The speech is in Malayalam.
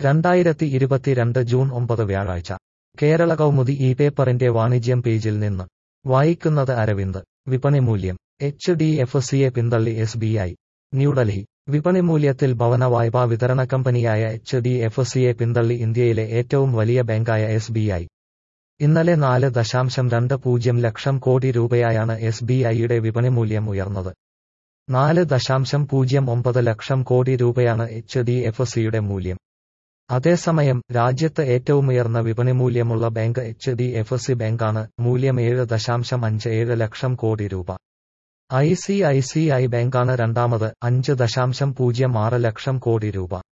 2022 ജൂൺ 9 വ്യാഴാഴ്ച കേരള കൗമുദി ഈ പേപ്പറിന്റെ വാണിജ്യം പേജിൽ നിന്ന് വായിക്കുന്നത് അരവിന്ദ്. വിപണി മൂല്യം HDFCയെ പിന്തള്ളി SBI. ന്യൂഡൽഹി. വിപണി മൂല്യത്തിൽ ഭവന വായ്പാ വിതരണ കമ്പനിയായ HDFCയെ പിന്തള്ളി ഇന്ത്യയിലെ ഏറ്റവും വലിയ ബാങ്കായ SBI. ഇന്നലെ 4.20 ലക്ഷം കോടി രൂപയായാണ് SBIയുടെ വിപണി മൂല്യം ഉയർന്നത്. 4.09 ലക്ഷം കോടി രൂപയാണ് HDFCയുടെ മൂല്യം. അതേസമയം രാജ്യത്ത് ഏറ്റവുമുയർന്ന വിപണി മൂല്യമുള്ള ബാങ്ക് HDFC ബാങ്കാണ്. മൂല്യം 7.57 ലക്ഷം കോടി രൂപ. ICICI ബാങ്കാണ് രണ്ടാമത്, 5.06 ലക്ഷം കോടി രൂപ.